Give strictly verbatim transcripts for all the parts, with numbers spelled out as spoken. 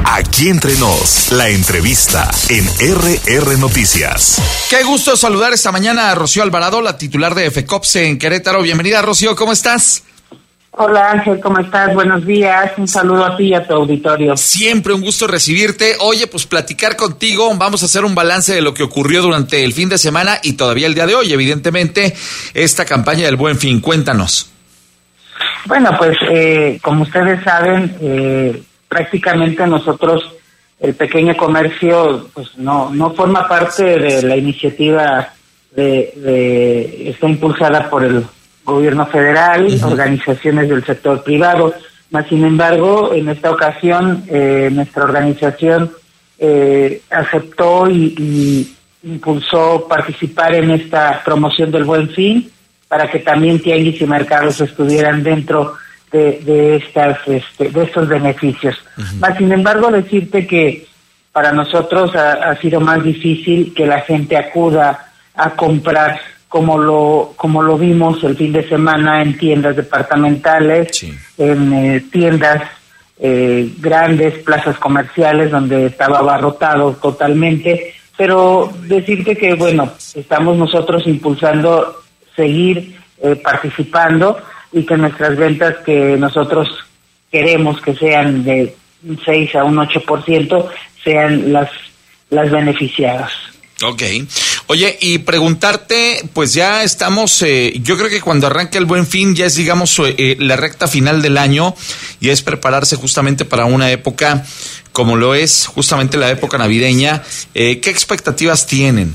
Aquí entre nos, la entrevista en R R Noticias. Qué gusto saludar esta mañana a Rocío Alvarado, la titular de FECOPSE en Querétaro. Bienvenida, Rocío, ¿cómo estás? Hola Ángel, ¿cómo estás? Buenos días, un saludo a ti y a tu auditorio. Siempre un gusto recibirte. Oye, pues platicar contigo, vamos a hacer un balance de lo que ocurrió durante el fin de semana y todavía el día de hoy, evidentemente, esta campaña del Buen Fin. Cuéntanos. Bueno, pues eh, como ustedes saben, eh, prácticamente nosotros, el pequeño comercio, pues no no forma parte de la iniciativa de, de está impulsada por el gobierno federal, uh-huh. organizaciones del sector privado. Mas, sin embargo, en esta ocasión, eh, nuestra organización eh, aceptó y, y impulsó participar en esta promoción del Buen Fin para que también tianguis y mercados estuvieran dentro de, de estas este, de estos beneficios. Uh-huh. Mas, sin embargo, decirte que para nosotros ha, ha sido más difícil que la gente acuda a comprar como lo como lo vimos el fin de semana en tiendas departamentales, sí. en eh, tiendas eh, grandes, plazas comerciales donde estaba abarrotado totalmente, pero decirte que bueno, estamos nosotros impulsando seguir eh, participando y que nuestras ventas que nosotros queremos que sean de un seis a un ocho por ciento sean las las beneficiadas. Ok. Oye, y preguntarte, pues ya estamos, eh, yo creo que cuando arranque el Buen Fin ya es, digamos, eh, la recta final del año y es prepararse justamente para una época como lo es justamente la época navideña. Eh, ¿Qué expectativas tienen?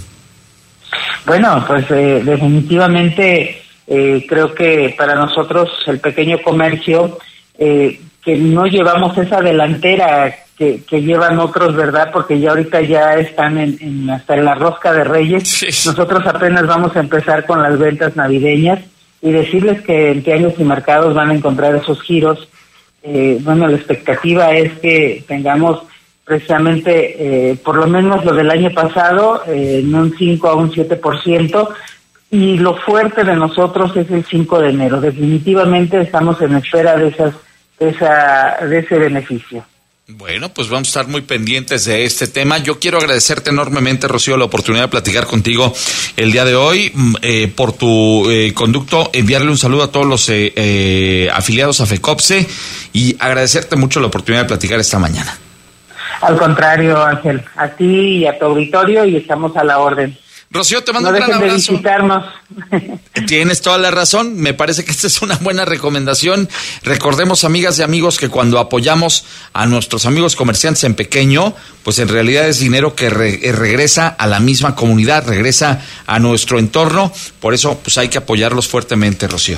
Bueno, pues eh, definitivamente eh, creo que para nosotros el pequeño comercio, eh, que no llevamos esa delantera Que, que llevan otros, ¿verdad? Porque ya ahorita ya están en, en hasta en la rosca de Reyes. Sí. Nosotros apenas vamos a empezar con las ventas navideñas y decirles que en tianguis y mercados van a encontrar esos giros. Eh, bueno, la expectativa es que tengamos precisamente eh, por lo menos lo del año pasado eh, en un cinco a un siete por ciento y lo fuerte de nosotros es el cinco de enero. Definitivamente estamos en espera de esas de esa de ese beneficio. Bueno, pues vamos a estar muy pendientes de este tema. Yo quiero agradecerte enormemente, Rocío, la oportunidad de platicar contigo el día de hoy, eh, por tu eh, conducto, enviarle un saludo a todos los eh, eh, afiliados a FECOPSE y agradecerte mucho la oportunidad de platicar esta mañana. Al contrario, Ángel, a ti y a tu auditorio y estamos a la orden. Rocío, te mando no un gran abrazo. De visitarnos. Tienes toda la razón, me parece que esta es una buena recomendación. Recordemos, amigas y amigos, que cuando apoyamos a nuestros amigos comerciantes en pequeño, pues en realidad es dinero que re- regresa a la misma comunidad, regresa a nuestro entorno, por eso pues hay que apoyarlos fuertemente, Rocío.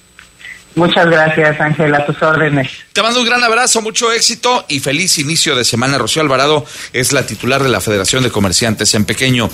Muchas gracias, Ángel, a tus órdenes. Te mando un gran abrazo, mucho éxito y feliz inicio de semana. Rocío Alvarado es la titular de la Federación de Comerciantes en Pequeño.